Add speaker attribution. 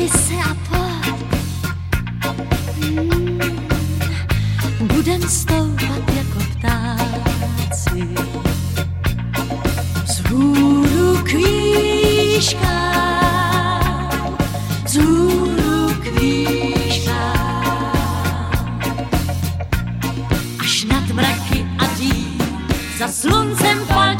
Speaker 1: se a pojď. Budem stoupat jako ptáci z hůru k výškám.